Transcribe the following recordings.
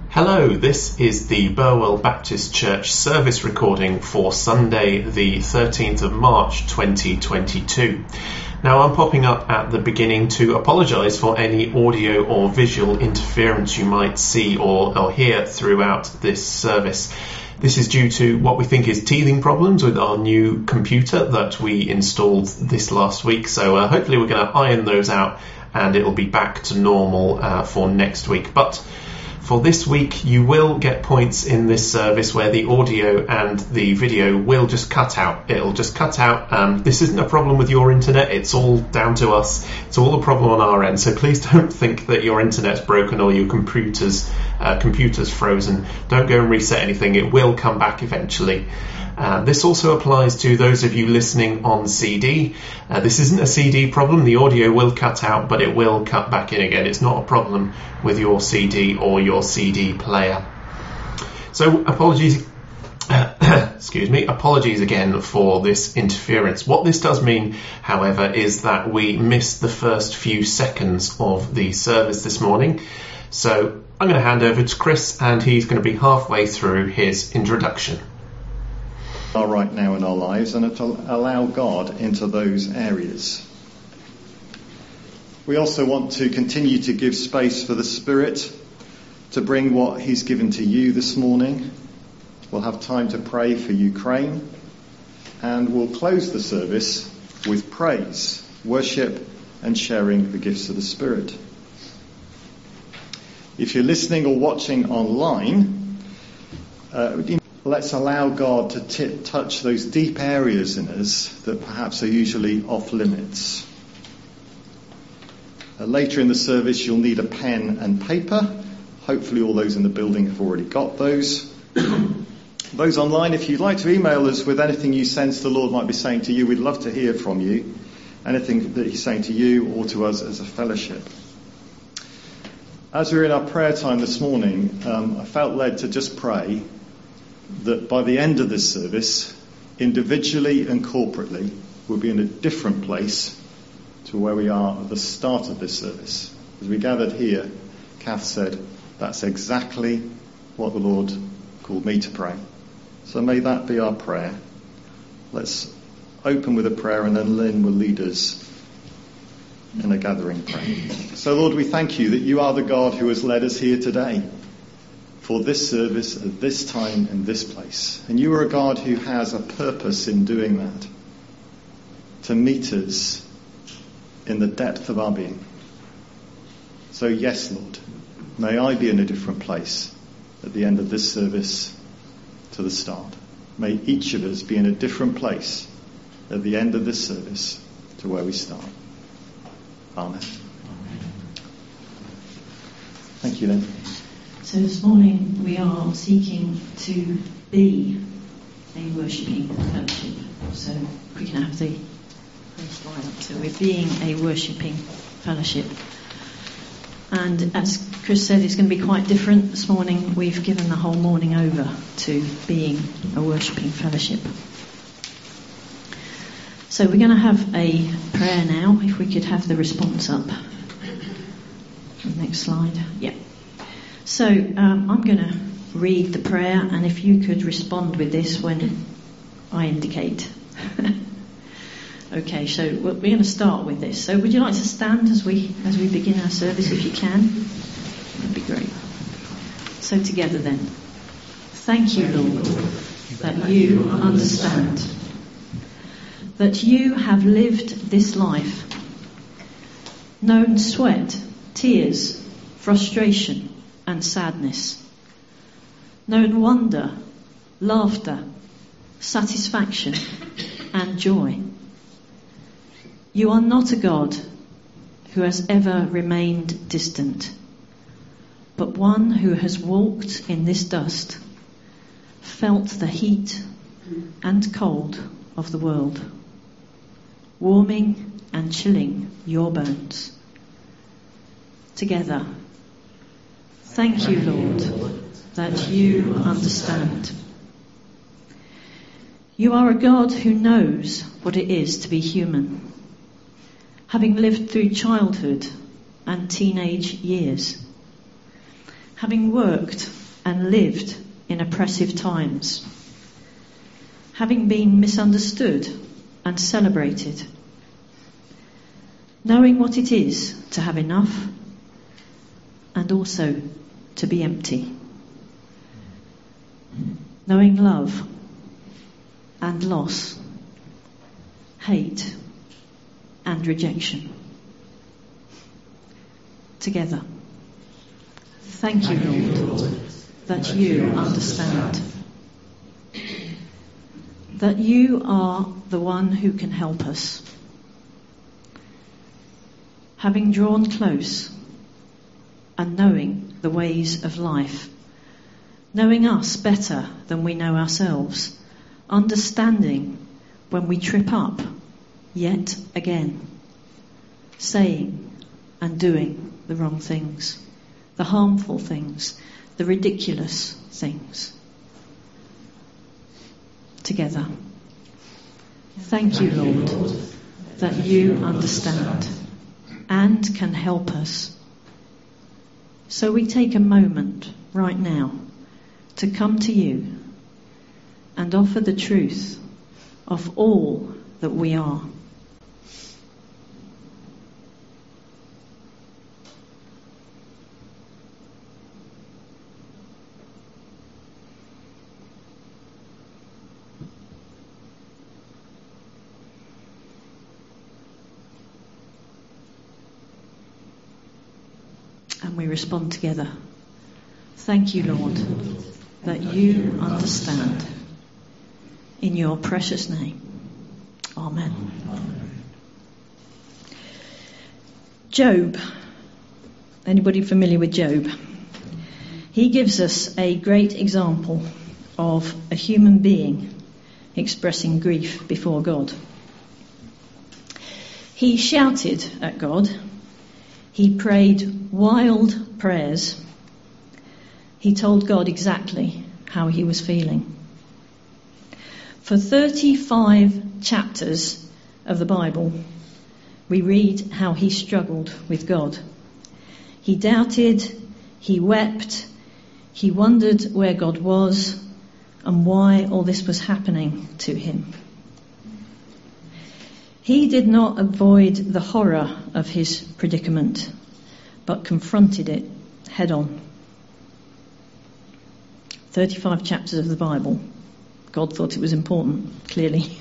Hello, this is the Burwell Baptist Church service recording for Sunday the 13th of March 2022. Now I'm popping up at the beginning to apologise for any audio or visual interference you might see or hear throughout this service. This is due to what we think is teething problems with our new computer that we installed this last week, so hopefully we're going to iron those out and it'll be back to normal for next week. But for this week, you will get points in this service where the audio and the video will just cut out. It'll just cut out. This isn't a problem with your internet. It's all down to us. It's all a problem on our end. So please don't think that your internet's broken or your computer's frozen. Don't go and reset anything. It will come back eventually. This also applies to those of you listening on CD. This isn't a CD problem. The audio will cut out, but it will cut back in again. It's not a problem with your CD or your CD player. So apologies again for this interference. What this does mean, however, is that we missed the first few seconds of the service this morning. So I'm going to hand over to Chris, and he's going to be halfway through his introduction. Are right now in our lives and to allow God into those areas. We also want to continue to give space for the Spirit to bring what He's given to you this morning. We'll have time to pray for Ukraine, and we'll close the service with praise, worship and sharing the gifts of the Spirit. If you're listening or watching online, let's allow God to touch those deep areas in us that perhaps are usually off limits. Later in the service, you'll need a pen and paper. Hopefully all those in the building have already got those. Those online, if you'd like to email us with anything you sense the Lord might be saying to you, we'd love to hear from you. Anything that He's saying to you or to us as a fellowship. As we were in our prayer time this morning, I felt led to just pray that by the end of this service, individually and corporately, we'll be in a different place to where we are at the start of this service. As we gathered here, Kath said, that's exactly what the Lord called me to pray. So may that be our prayer. Let's open with a prayer, and then Lynn will lead us in a gathering prayer. So Lord, we thank you that you are the God who has led us here today for this service at this time in this place. And you are a God who has a purpose in doing that, to meet us in the depth of our being. So yes, Lord, may I be in a different place at the end of this service to the start. May each of us be in a different place at the end of this service to where we start. Amen. Thank you, Lynn. So this morning we are seeking to be a worshipping fellowship. So we can have the first slide up. So we're being a worshipping fellowship. And as Chris said, it's going to be quite different. This morning we've given the whole morning over to being a worshipping fellowship. So we're going to have a prayer now. If we could have the response up. Next slide. Yeah. So I'm going to read the prayer, and if you could respond with this when I indicate. Okay, so we're going to start with this. So would you like to stand as we begin our service, if you can? That'd be great. So together then. Thank you, Lord, that you understand, that you have lived this life, known sweat, tears, frustration, and sadness, known wonder, laughter, satisfaction, and joy. You are not a God who has ever remained distant, but one who has walked in this dust, felt the heat and cold of the world, warming and chilling your bones. Together, thank you, Lord, that you understand. You are a God who knows what it is to be human, having lived through childhood and teenage years, having worked and lived in oppressive times, having been misunderstood and celebrated, knowing what it is to have enough and also to be empty, knowing love and loss, hate and rejection. Together. Thank you, Lord, that you understand. That you are the one who can help us. Having drawn close and knowing the ways of life, knowing us better than we know ourselves, understanding when we trip up yet again, saying and doing the wrong things, the harmful things, the ridiculous things. Together. Thank you, Lord, that you understand and can help us. So we take a moment right now to come to you and offer the truth of all that we are. And we respond together. Thank you, Lord, that you understand. In your precious name. Amen. Job. Anybody familiar with Job? He gives us a great example of a human being expressing grief before God. He shouted at God. He prayed wild prayers. He told God exactly how he was feeling. For 35 chapters of the Bible, we read how he struggled with God. He doubted, he wept, he wondered where God was and why all this was happening to him. He did not avoid the horror of his predicament, but confronted it head on. 35 chapters of the Bible. God thought it was important, clearly.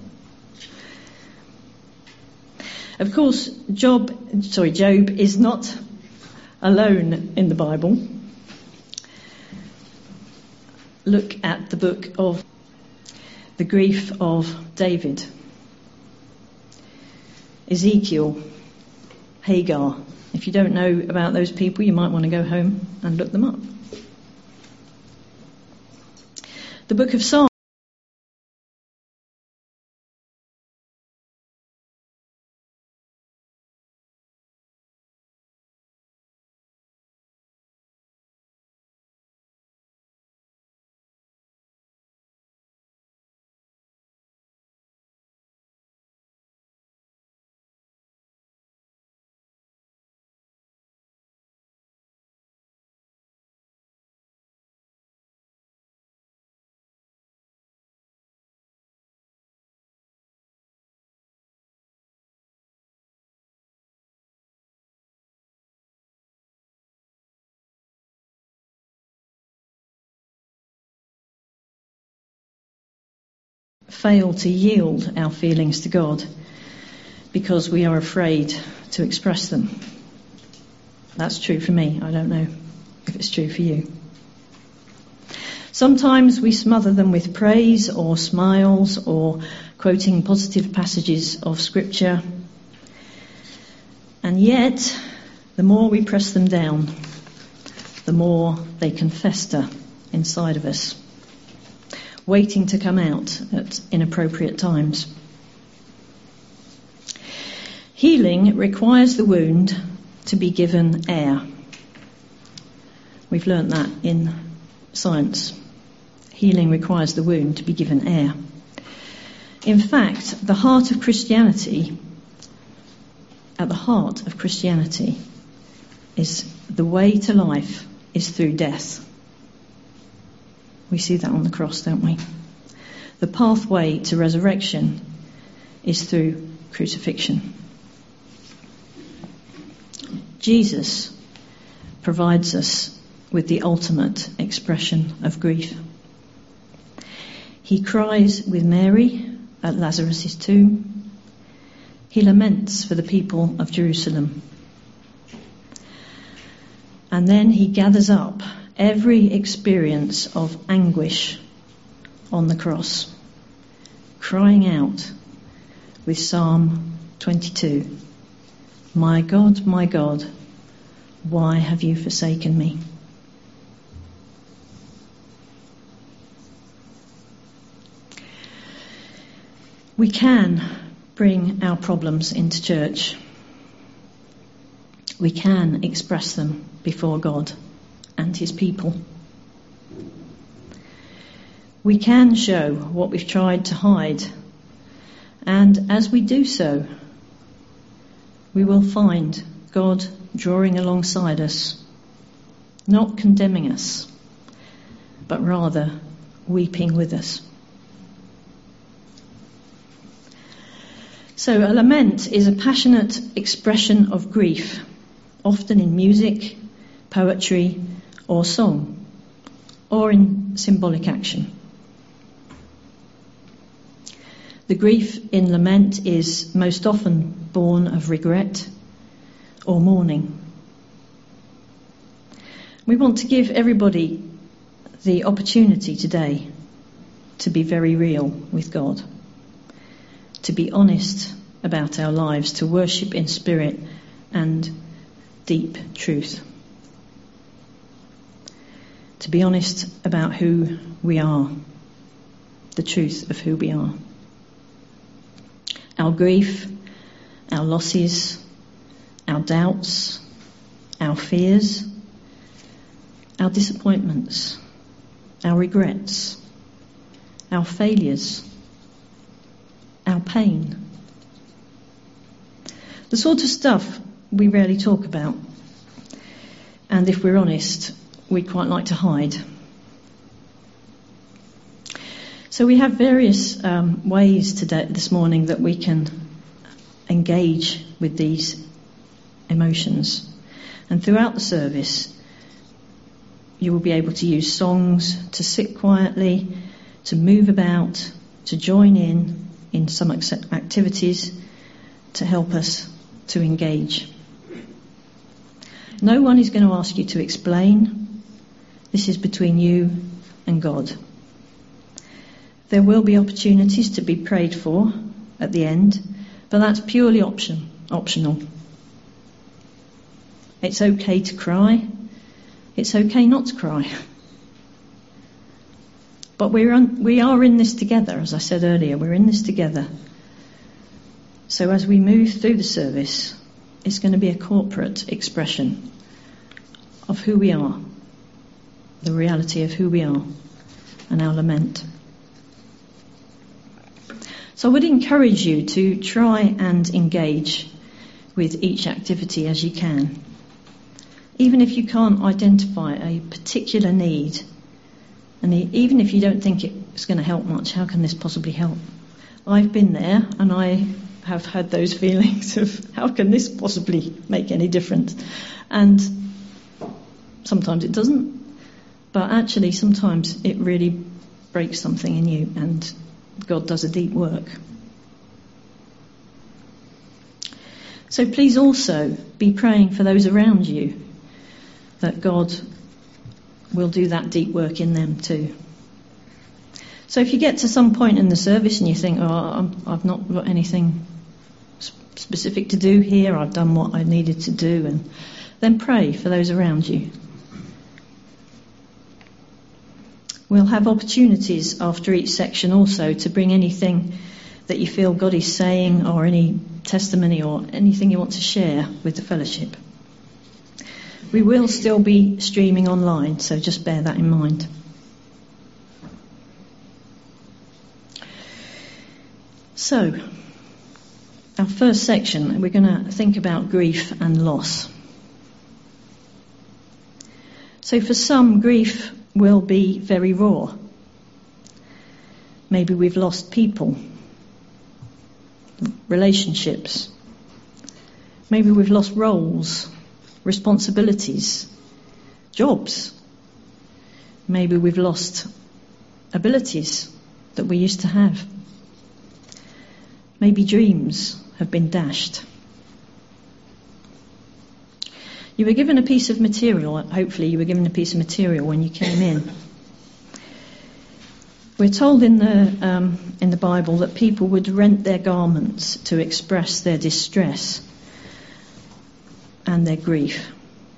Of course, Job is not alone in the Bible. Look at the book of the grief of David, Ezekiel, Hagar. If you don't know about those people, you might want to go home and look them up. The book of Psalms. Fail to yield our feelings to God because we are afraid to express them. That's true for me. I don't know if it's true for you. Sometimes we smother them with praise or smiles or quoting positive passages of Scripture. And yet, the more we press them down, the more they can fester inside of us, waiting to come out at inappropriate times. Healing requires the wound to be given air. We've learnt that in science. Healing requires the wound to be given air. In fact, at the heart of Christianity is the way to life is through death. We see that on the cross, don't we? The pathway to resurrection is through crucifixion. Jesus provides us with the ultimate expression of grief. He cries with Mary at Lazarus' tomb. He laments for the people of Jerusalem. And then he gathers up every experience of anguish on the cross, crying out with Psalm 22, my God, why have you forsaken me?" We can bring our problems into church. We can express them before God and his people. We can show what we've tried to hide, and as we do so, we will find God drawing alongside us, not condemning us, but rather weeping with us. So a lament is a passionate expression of grief, often in music, poetry, or song, or in symbolic action. The grief in lament is most often born of regret or mourning. We want to give everybody the opportunity today to be very real with God, to be honest about our lives, to worship in spirit and deep truth. To be honest about who we are, the truth of who we are. Our grief, our losses, our doubts, our fears, our disappointments, our regrets, our failures, our pain. The sort of stuff we rarely talk about, and if we're honest, we quite like to hide. So we have various ways this morning that we can engage with these emotions. And throughout the service, you will be able to use songs to sit quietly, to move about, to join in some activities to help us to engage. No one is going to ask you to explain. This is between you and God. There will be opportunities to be prayed for at the end, but that's purely optional. It's okay to cry. It's okay not to cry. But we are in this together, as I said earlier. We're in this together. So as we move through the service, it's going to be a corporate expression of who we are, the reality of who we are, and our lament. So I would encourage you to try and engage with each activity as you can. Even if you can't identify a particular need, and even if you don't think it's going to help much, how can this possibly help? I've been there, and I have had those feelings of how can this possibly make any difference? And sometimes it doesn't, but actually sometimes it really breaks something in you, and God does a deep work. So please also be praying for those around you, that God will do that deep work in them too. So if you get to some point in the service and you think, I've not got anything specific to do here, I've done what I needed to do, and then pray for those around you. We'll have opportunities after each section also to bring anything that you feel God is saying, or any testimony or anything you want to share with the fellowship. We will still be streaming online, so just bear that in mind. So, our first section, we're going to think about grief and loss. So for some, grief will be very raw. Maybe we've lost people, relationships. Maybe we've lost roles, responsibilities, jobs. Maybe we've lost abilities that we used to have. Maybe dreams have been dashed. You were given a piece of material, hopefully you were given a piece of material when you came in. We're told in the Bible that people would rent their garments to express their distress and their grief.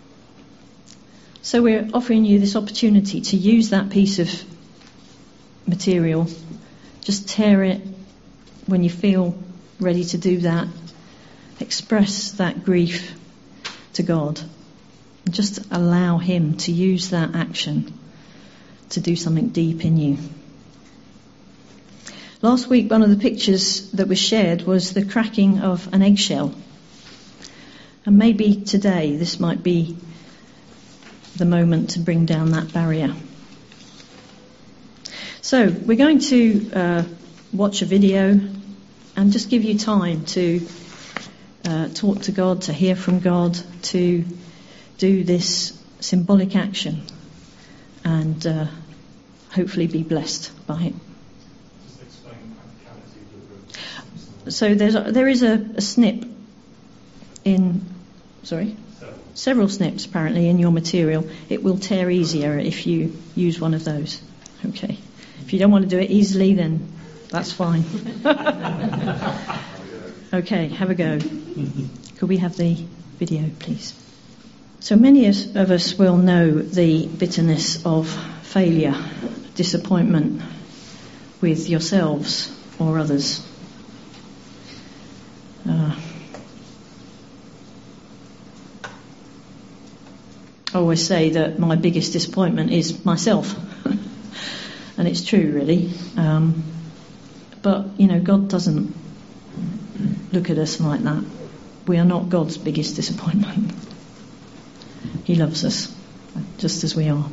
So we're offering you this opportunity to use that piece of material. Just tear it when you feel ready to do that. Express that grief to God. And just allow Him to use that action to do something deep in you. Last week, one of the pictures that was shared was the cracking of an eggshell. And maybe today this might be the moment to bring down that barrier. So we're going to watch a video and just give you time to talk to God, to hear from God, to do this symbolic action and hopefully be blessed by it. So there is a snip in, several snips apparently in your material. It will tear easier if you use one of those. Okay. If you don't want to do it easily, then that's fine. Okay, have a go. Could we have the video, please? So many of us will know the bitterness of failure, disappointment with yourselves or others. I always say that my biggest disappointment is myself. And it's true, really. But, God doesn't look at us like that. We are not God's biggest disappointment. He loves us, just as we are.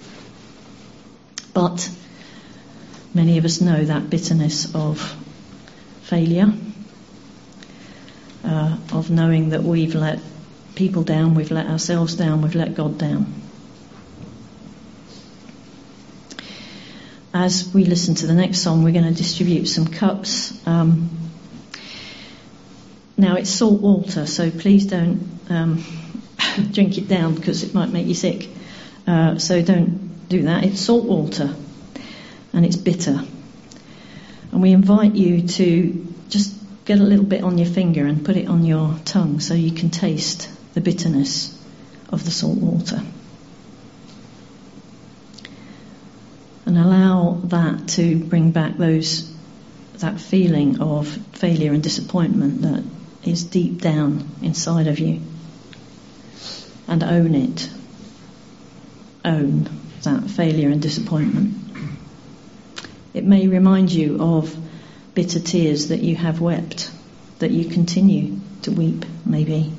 But many of us know that bitterness of failure, of knowing that we've let people down, we've let ourselves down, we've let God down. As we listen to the next song, we're going to distribute some cups. Now it's salt water, so please don't drink it down because it might make you sick. So don't do that. It's salt water and it's bitter. And we invite you to just get a little bit on your finger and put it on your tongue so you can taste the bitterness of the salt water. And allow that to bring back that feeling of failure and disappointment that is deep down inside of you. And own it. Own that failure and disappointment. It may remind you of bitter tears that you have wept, that you continue to weep, maybe.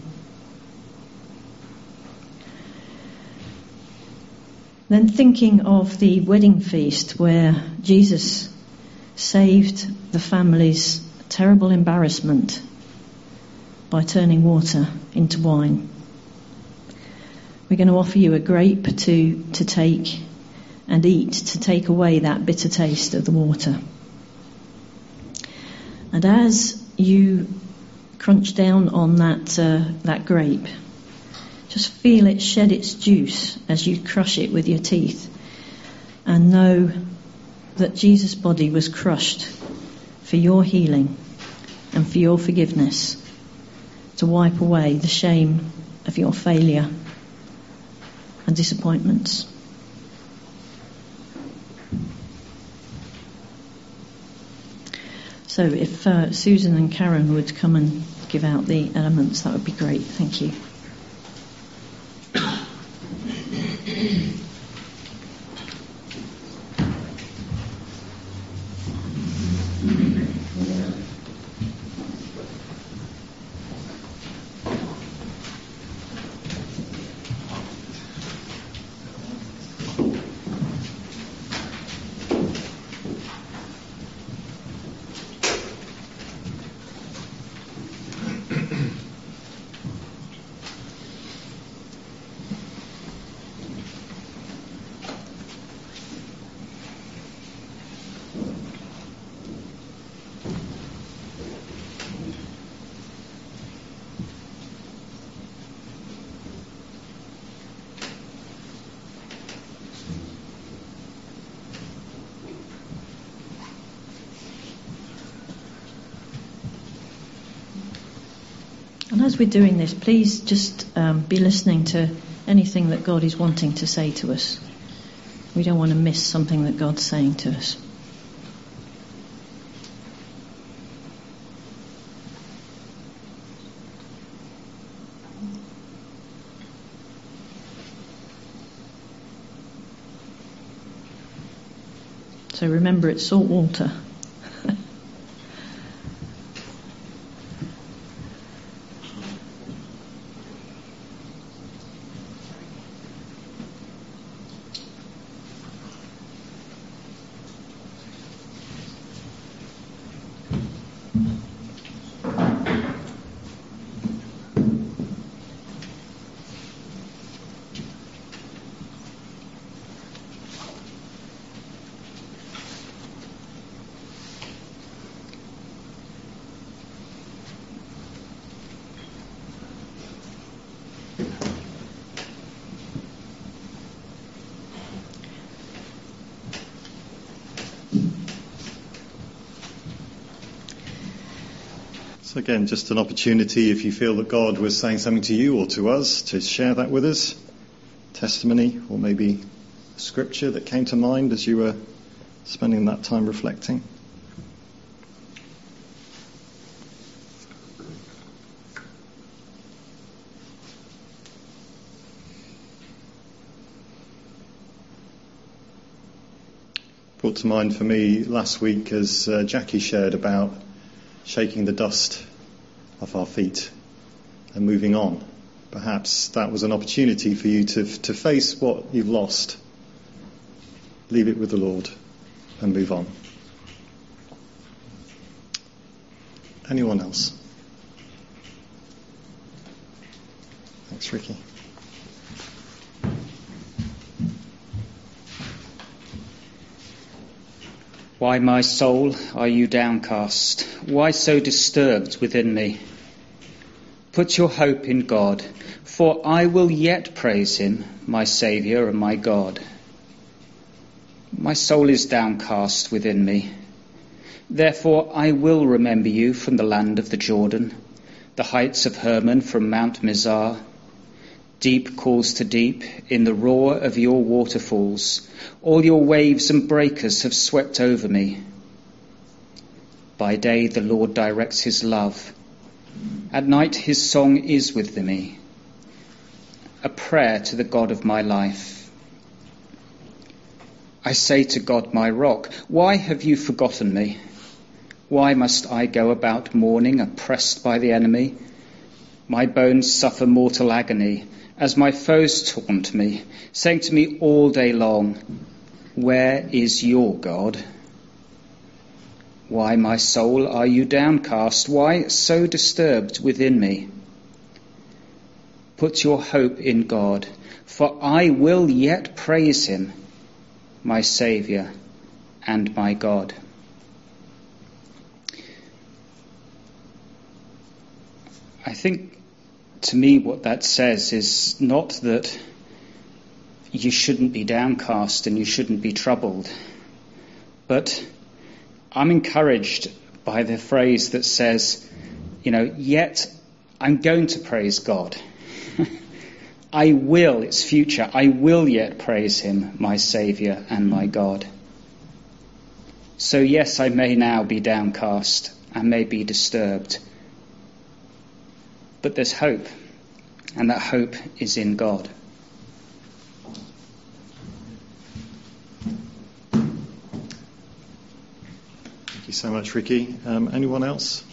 Then thinking of the wedding feast where Jesus saved the family's terrible embarrassment by turning water into wine. We're going to offer you a grape to take and eat, to take away that bitter taste of the water. And as you crunch down on that grape, just feel it shed its juice as you crush it with your teeth, and know that Jesus' body was crushed for your healing and for your forgiveness, to wipe away the shame of your failure and disappointments. So if Susan and Karen would come and give out the elements, that would be great. Thank you. And as we're doing this, please just be listening to anything that God is wanting to say to us. We don't want to miss something that God's saying to us. So remember, it's salt water. So again, just an opportunity, if you feel that God was saying something to you or to us, to share that with us. Testimony, or maybe scripture that came to mind as you were spending that time reflecting. Brought to mind for me last week as Jackie shared about shaking the dust off our feet and moving on. Perhaps that was an opportunity for you to face what you've lost, leave it with the Lord and move on. Anyone else? Thanks, Ricky. Why, my soul, are you downcast? Why so disturbed within me? Put your hope in God, for I will yet praise him, my Saviour and my God. My soul is downcast within me. Therefore I will remember you from the land of the Jordan, the heights of Hermon from Mount Mizar. Deep calls to deep in the roar of your waterfalls. All your waves and breakers have swept over me. By day the Lord directs his love. At night his song is with me, a prayer to the God of my life. I say to God, my rock, why have you forgotten me? Why must I go about mourning, oppressed by the enemy? My bones suffer mortal agony, as my foes taunt me, saying to me all day long, where is your God? Why, my soul, are you downcast? Why so disturbed within me? Put your hope in God, for I will yet praise him, my Saviour and my God. I think, to me, what that says is not that you shouldn't be downcast and you shouldn't be troubled, but I'm encouraged by the phrase that says, yet I'm going to praise God. I will, it's future, I will yet praise him, my Saviour and my God. So yes, I may now be downcast, I may be disturbed, but there's hope, and that hope is in God. Thank you so much, Ricky. Anyone else?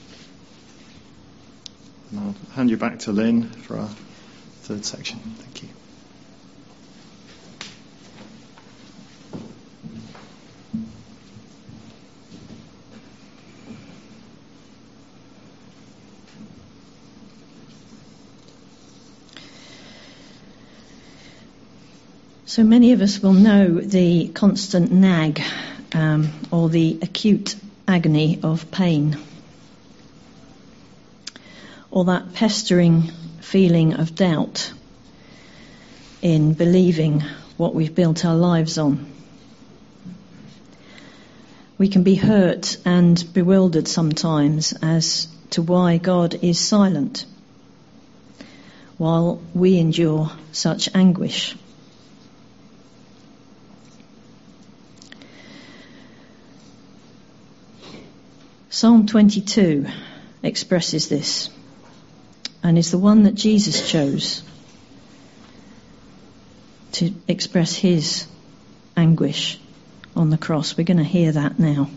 And I'll hand you back to Lynn for our third section. Thank you. So many of us will know the constant nag or the acute agony of pain, or that pestering feeling of doubt in believing what we've built our lives on. We can be hurt and bewildered sometimes as to why God is silent while we endure such anguish. Psalm 22 expresses this and is the one that Jesus chose to express his anguish on the cross. We're going to hear that now.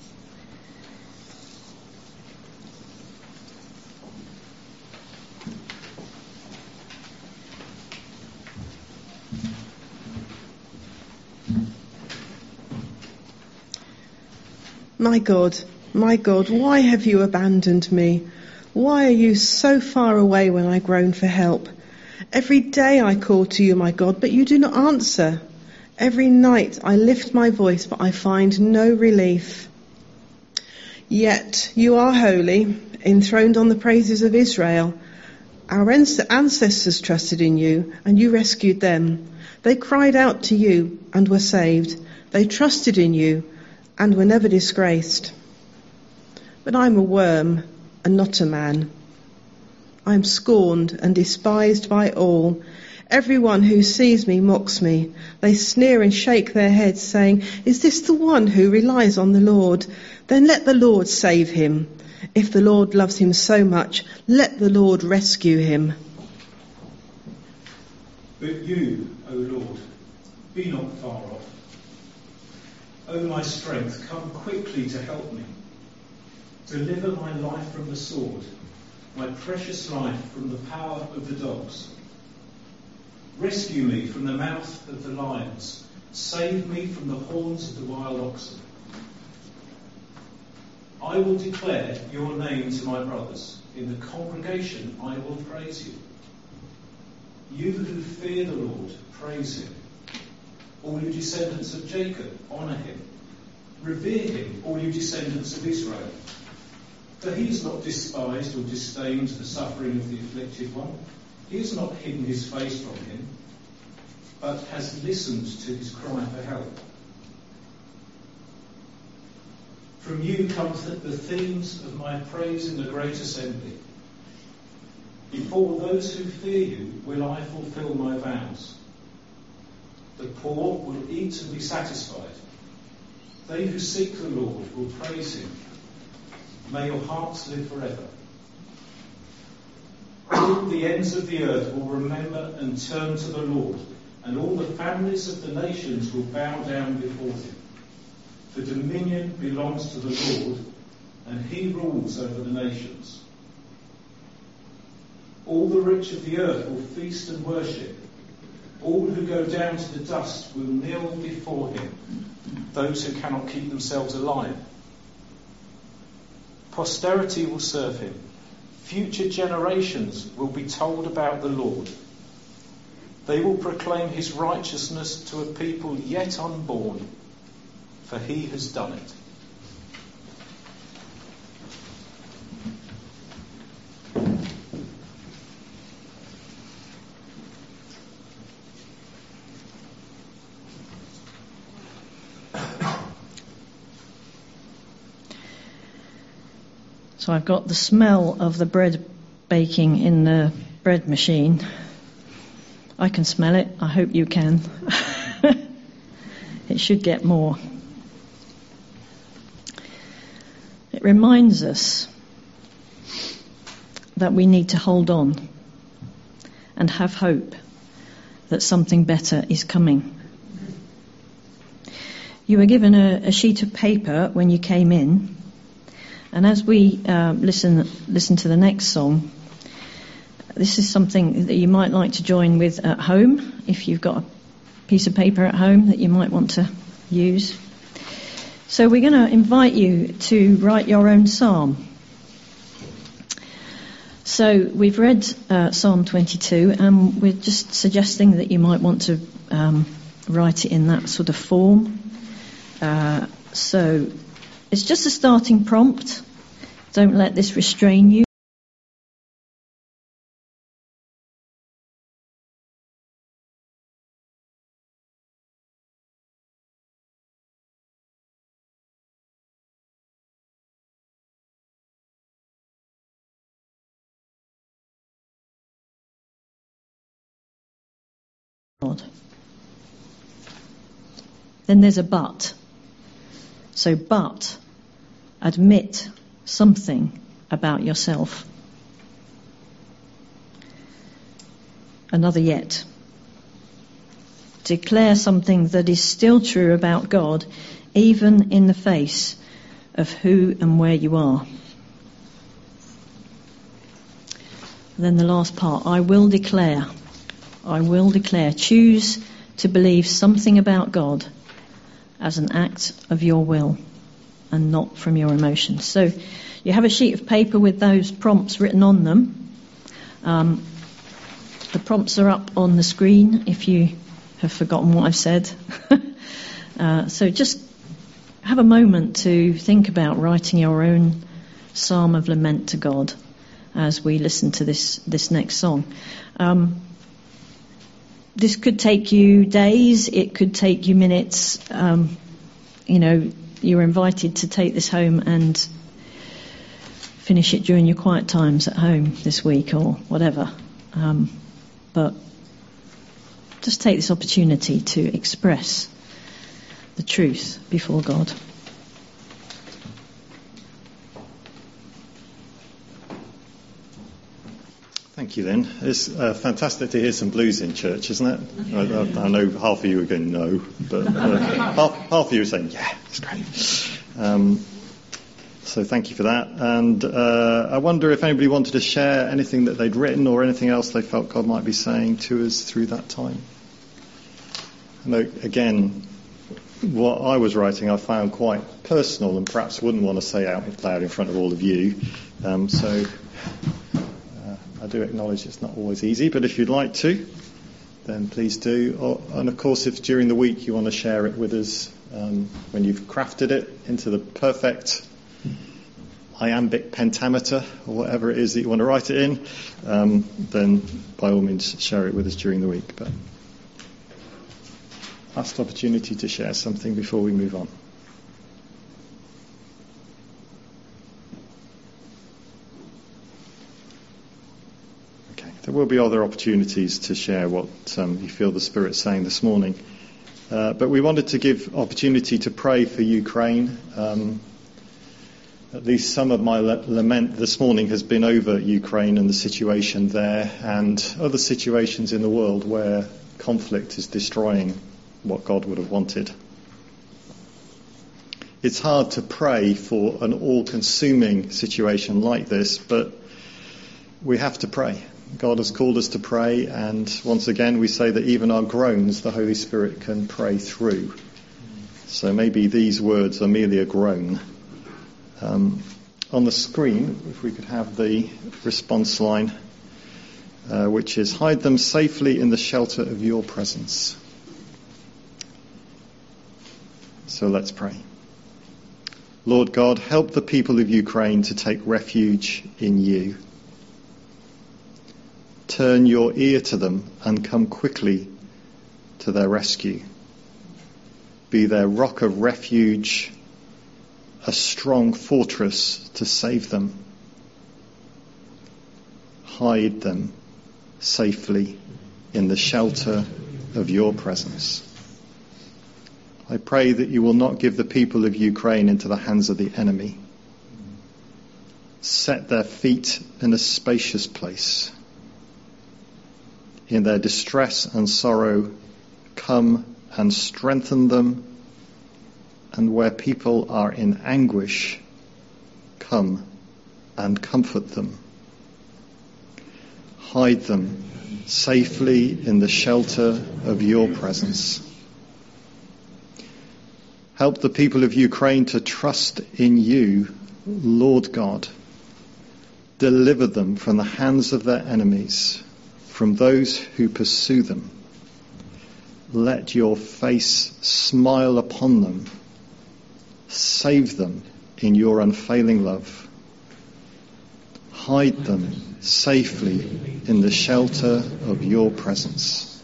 My God, why have you abandoned me? Why are you so far away when I groan for help? Every day I call to you, my God, but you do not answer. Every night I lift my voice, but I find no relief. Yet you are holy, enthroned on the praises of Israel. Our ancestors trusted in you, and you rescued them. They cried out to you and were saved. They trusted in you and were never disgraced. But I'm a worm and not a man. I am scorned and despised by all. Everyone who sees me mocks me. They sneer and shake their heads, saying, "Is this the one who relies on the Lord? Then let the Lord save him. If the Lord loves him so much, let the Lord rescue him." But you, O Lord, be not far off. O my strength, come quickly to help me. Deliver my life from the sword, my precious life from the power of the dogs. Rescue me from the mouth of the lions. Save me from the horns of the wild oxen. I will declare your name to my brothers. In the congregation I will praise you. You who fear the Lord, praise him. All you descendants of Jacob, honour him. Revere him, all you descendants of Israel. For he has not despised or disdained the suffering of the afflicted one. He has not hidden his face from him, but has listened to his cry for help. From you come the themes of my praise in the great assembly. Before those who fear you will I fulfill my vows. The poor will eat and be satisfied. They who seek the Lord will praise him. May your hearts live forever. All the ends of the earth will remember and turn to the Lord, and all the families of the nations will bow down before him. For dominion belongs to the Lord, and he rules over the nations. All the rich of the earth will feast and worship. All who go down to the dust will kneel before him, those who cannot keep themselves alive. Posterity will serve him. Future generations will be told about the Lord. They will proclaim his righteousness to a people yet unborn, for he has done it. So I've got the smell of the bread baking in the bread machine. I can smell it. I hope you can. It should get more. It reminds us that we need to hold on and have hope that something better is coming. You were given a sheet of paper when you came in. And as we listen to the next song, this is something that you might like to join with at home, if you've got a piece of paper at home that you might want to use. So we're going to invite you to write your own psalm. So we've read Psalm 22, and we're just suggesting that you might want to write it in that sort of form. So it's just a starting prompt. Don't let this restrain you. God. Then there's a but. So, but admit something about yourself. Another yet. Declare something that is still true about God, even in the face of who and where you are. And then the last part, I will declare. I will declare. Choose to believe something about God as an act of your will and not from your emotions. So you have a sheet of paper with those prompts written on them. The prompts are up on the screen if you have forgotten what I've said. So just have a moment to think about writing your own psalm of lament to God as we listen to this next song. This could take you days, it could take you minutes. You're invited to take this home and finish it during your quiet times at home this week or whatever. But just take this opportunity to express the truth before God. Thank you then. It's fantastic to hear some blues in church, isn't it? I know half of you are going no, but half of you are saying, yeah, it's great. So thank you for that. And I wonder if anybody wanted to share anything that they'd written or anything else they felt God might be saying to us through that time. I know, again, what I was writing I found quite personal and perhaps wouldn't want to say out loud in front of all of you. So I do acknowledge it's not always easy, but if you'd like to, then please do. And of course, if during the week you want to share it with us, when you've crafted it into the perfect iambic pentameter or whatever it is that you want to write it in, then by all means share it with us during the week. But last opportunity to share something before we move on. There will be other opportunities to share what you feel the Spirit's saying this morning. But we wanted to give opportunity to pray for Ukraine. At least some of my lament this morning has been over Ukraine and the situation there and other situations in the world where conflict is destroying what God would have wanted. It's hard to pray for an all-consuming situation like this, but we have to pray. God has called us to pray, and once again we say that even our groans the Holy Spirit can pray through. So maybe these words are merely a groan. On the screen, if we could have the response line, which is, hide them safely in the shelter of your presence. So let's pray. Lord God, help the people of Ukraine to take refuge in you. Turn your ear to them and come quickly to their rescue. Be their rock of refuge, a strong fortress to save them. Hide them safely in the shelter of your presence. I pray that you will not give the people of Ukraine into the hands of the enemy. Set their feet in a spacious place. In their distress and sorrow, come and strengthen them. And where people are in anguish, come and comfort them. Hide them safely in the shelter of your presence. Help the people of Ukraine to trust in you, Lord God. Deliver them from the hands of their enemies, from those who pursue them. Let your face smile upon them. Save them in your unfailing love. Hide them safely in the shelter of your presence.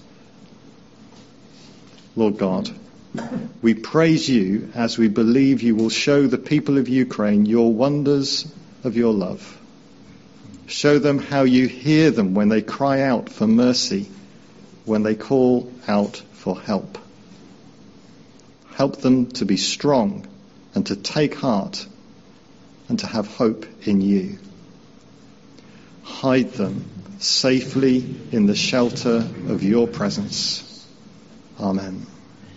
Lord God, we praise you as we believe you will show the people of Ukraine your wonders of your love. Show them how you hear them when they cry out for mercy when they call out for help. Help them to be strong and to take heart and to have hope in you. Hide them safely in the shelter of your presence. Amen.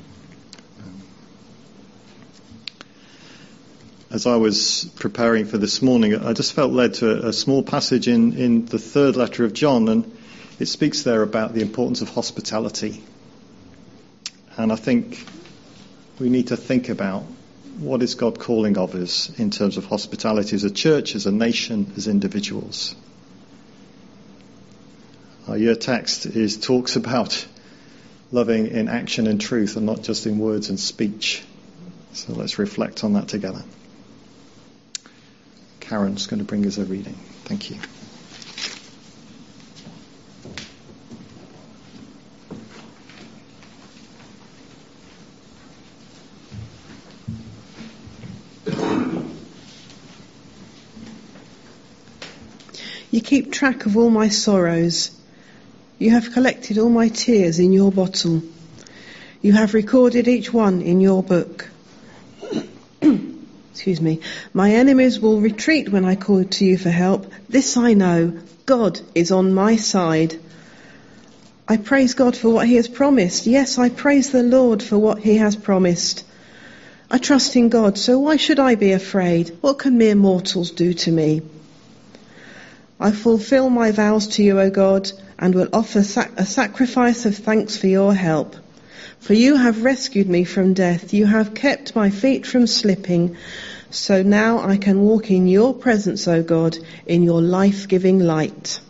As I was preparing for this morning, I just felt led to a small passage in the third letter of John, and it speaks there about the importance of hospitality. And I think we need to think about what is God calling of us in terms of hospitality as a church, as a nation, as individuals. Our year text talks about loving in action and truth and not just in words and speech. So let's reflect on that together. Karen's going to bring us a reading. Thank you. You keep track of all my sorrows. You have collected all my tears in your bottle. You have recorded each one in your book. Excuse me. My enemies will retreat when I call to you for help. This I know. God is on my side. I praise God for what he has promised. Yes, I praise the Lord for what he has promised. I trust in God, so why should I be afraid? What can mere mortals do to me? I fulfill my vows to you, O God, and will offer a sacrifice of thanks for your help. For you have rescued me from death. You have kept my feet from slipping. So now I can walk in your presence, O God, in your life-giving light.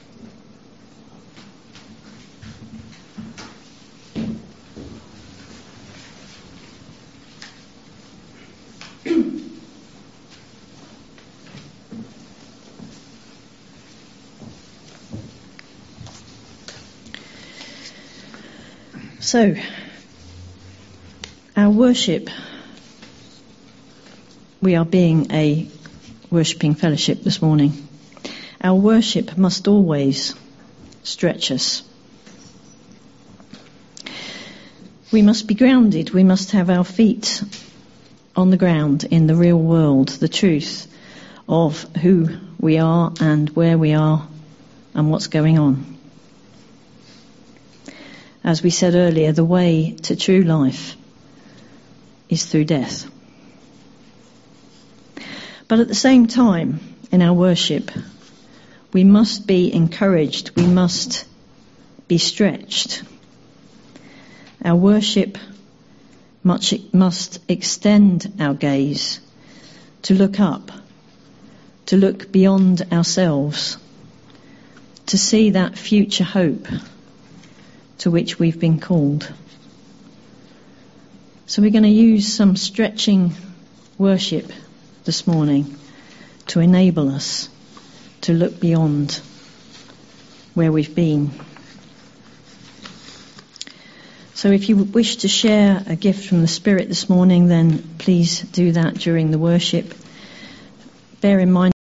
So, our worship, we are being a worshipping fellowship this morning. Our worship must always stretch us. We must be grounded. We must have our feet on the ground in the real world, the truth of who we are and where we are and what's going on. As we said earlier, the way to true life is through death. But at the same time, in our worship, we must be encouraged, we must be stretched. Our worship must extend our gaze to look up, to look beyond ourselves, to see that future hope to which we've been called. So we're going to use some stretching worship this morning to enable us to look beyond where we've been. So if you wish to share a gift from the Spirit this morning, then please do that during the worship. Bear in mind,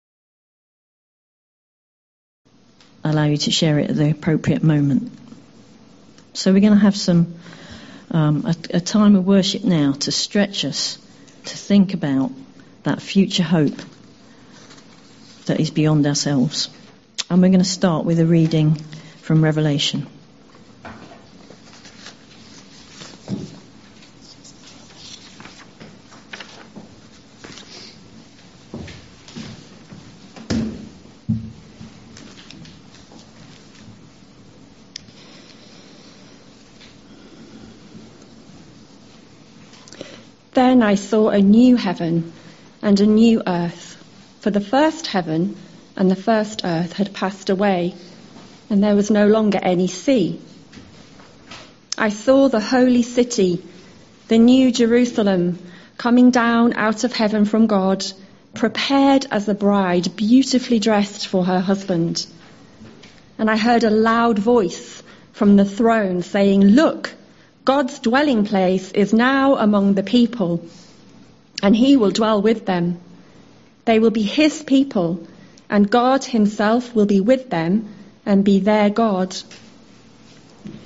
allow you to share it at the appropriate moment. So we're going to have a time of worship now to stretch us, to think about that future hope that is beyond ourselves. And we're going to start with a reading from Revelation. Then I saw a new heaven and a new earth, for the first heaven and the first earth had passed away, and there was no longer any sea. I saw the holy city, the new Jerusalem, coming down out of heaven from God, prepared as a bride, beautifully dressed for her husband. And I heard a loud voice from the throne saying, "Look, God's dwelling place is now among the people, and he will dwell with them. They will be his people, and God himself will be with them and be their God.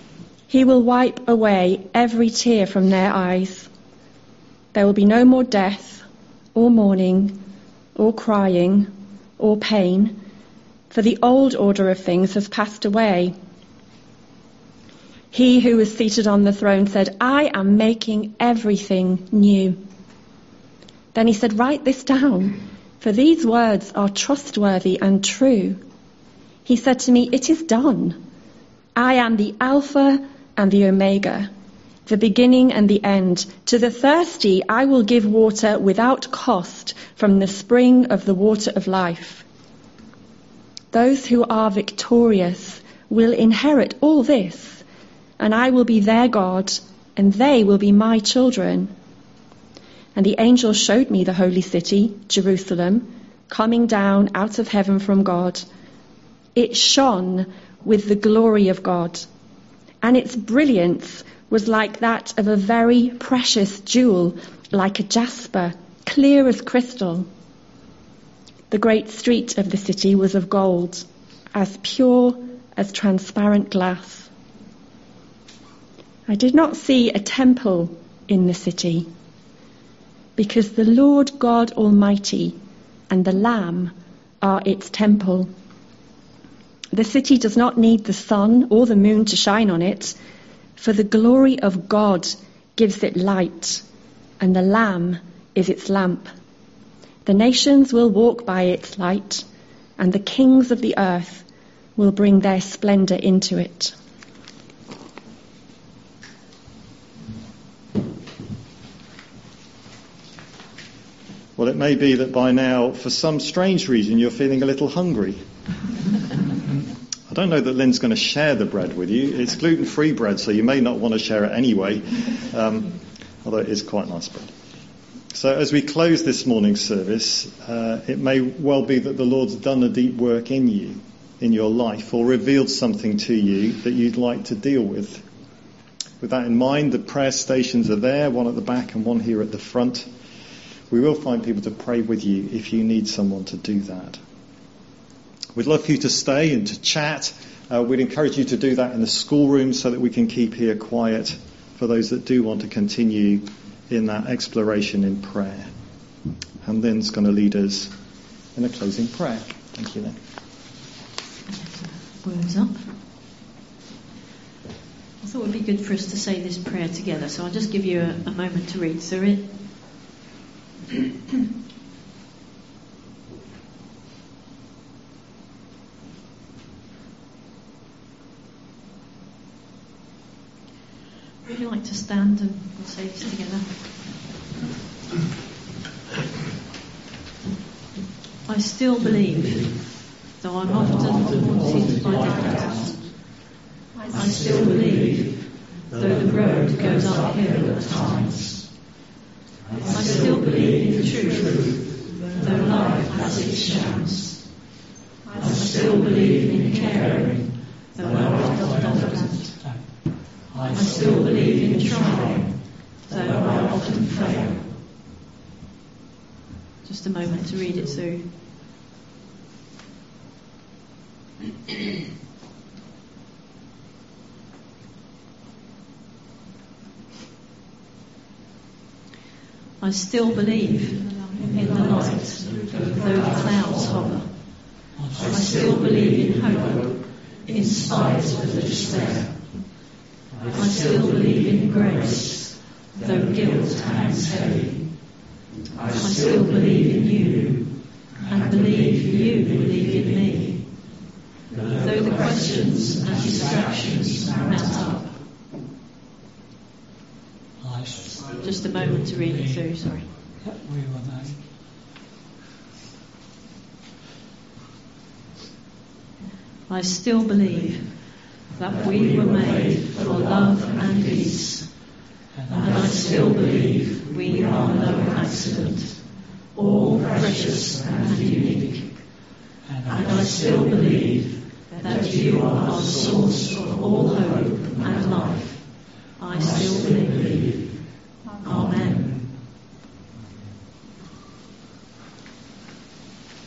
He will wipe away every tear from their eyes. There will be no more death, or mourning, or crying, or pain, for the old order of things has passed away. He who was seated on the throne said, I am making everything new. Then he said, write this down, for these words are trustworthy and true. He said to me, it is done. I am the Alpha and the Omega, the beginning and the end. To the thirsty I will give water without cost from the spring of the water of life. Those who are victorious will inherit all this, and I will be their God, and they will be my children. And the angel showed me the holy city, Jerusalem, coming down out of heaven from God. It shone with the glory of God, and its brilliance was like that of a very precious jewel, like a jasper, clear as crystal. The great street of the city was of gold, as pure as transparent glass. I did not see a temple in the city, because the Lord God Almighty and the Lamb are its temple. The city does not need the sun or the moon to shine on it, for the glory of God gives it light, and the Lamb is its lamp. The nations will walk by its light, and the kings of the earth will bring their splendor into it. Well, it may be that by now, for some strange reason, you're feeling a little hungry. I don't know that Lynn's going to share the bread with you. It's gluten-free bread, so you may not want to share it anyway, although it is quite nice bread. So as we close this morning's service, it may well be that the Lord's done a deep work in you, in your life, or revealed something to you that you'd like to deal with. With that in mind, the prayer stations are there, one at the back and one here at the front. We will find people to pray with you if you need someone to do that. We'd love for you to stay and to chat. We'd encourage you to do that in the schoolroom so that we can keep here quiet for those that do want to continue in that exploration in prayer. And Lynn's going to lead us in a closing prayer. Thank you, Lynn. Words up. I thought it would be good for us to say this prayer together, so I'll just give you a moment to read through it. Would you like to stand and we'll say this together? I still believe, though I'm often haunted by doubt. I still believe, though the road goes uphill at times. I still believe in truth, though life has its shams. I still believe in caring, though I often don't. I still believe in trying, though I often fail. Just a moment to read it through. I still believe in the light, though the clouds hover. I still believe in hope, in spite of the despair. I still believe in grace, though guilt hangs heavy. I still believe in you, and believe you believe in me. Though the questions and distractions mount up. Just a moment to read it through, sorry. I still believe that we were made for love and peace, and I still believe we are no accident, all precious and unique, and I still believe that you are the source of all hope and life. I still believe.